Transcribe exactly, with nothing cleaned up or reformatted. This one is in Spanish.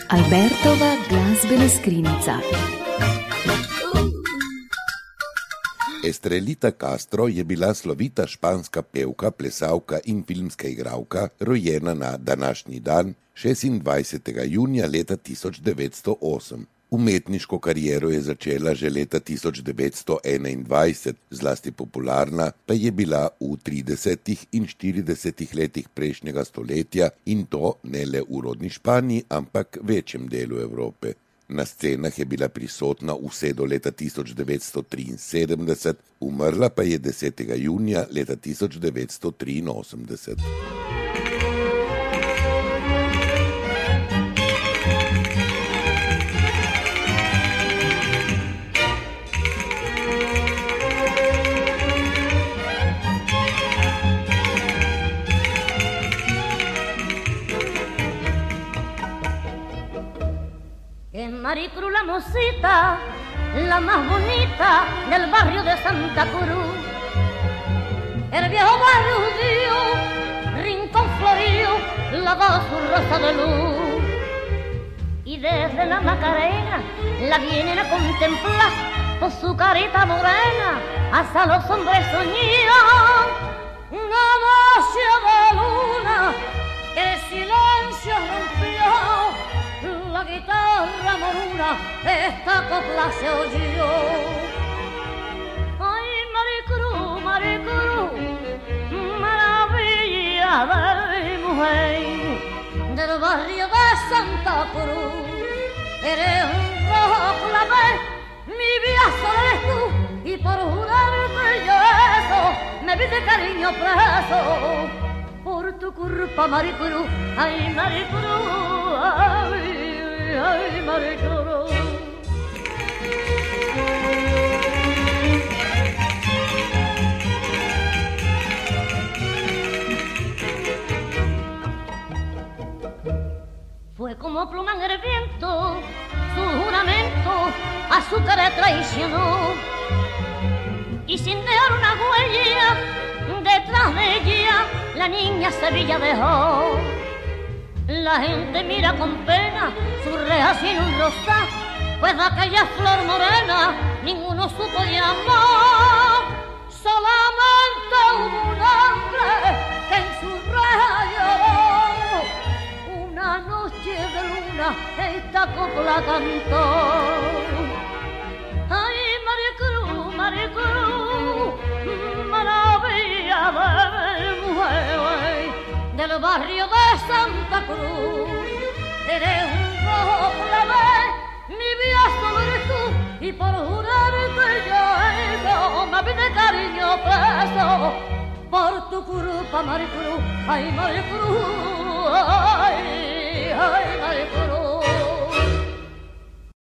Albertova glasbena skrinjica. Estrelita Castro je bila slovita španska pevka, plesalka in filmska igralka, rojena na današnji dan, šestindvajsetega junija leta tisoč devetsto osem. Umetniško kariero je začela že leta tisoč devetsto enaindvajset, zlasti popularna pa je bila v tridesetih in štiridesetih letih prejšnjega stoletja in to ne le v rodni Španiji, ampak večjem delu Evrope. Na scenah je bila prisotna vse do leta tisoč devetsto triinsedemdeset, umrla pa je desetega junija leta tisoč devetsto triinosemdeset. Maricruz, la mocita, la más bonita del barrio de Santa Cruz. El viejo barrio judío, rincón florío, la da su rosa de luz. Y desde la Macarena la vienen a contemplar por su carita morena, hasta los hombres soñían. Una noche de luna, el silencio rompió. La guitarra moruna, esta copla se oyó. Ay, Maricruz, Maricruz, maravilla de mujer del barrio de Santa Cruz. Eres un rojo clavé, mi viazo eres tú, y por jurarte yo eso, me vi de cariño preso. Por tu culpa, Maricruz, ay, Maricruz, ay. Ay, Maricruz. Fue como pluma en el viento, su juramento a su cara traicionó, y sin dejar una huella detrás de ella la niña Sevilla dejó. La gente mira con pena su reja sin un rosal, pues de aquella flor morena ninguno supo llamar. Solamente hubo un hombre que en su reja lloró. Una noche de luna esta copla cantó. Ay, Maricruz, Maricruz, maravilla de mujer del barrio de Santa Cruz. Eres un rojo clavé, mi viazo eres tú, y por jurarte yo eso, me vi de cariño preso. Por tu culpa, Maricruz, ay, Maricruz, ay, ay, Maricruz.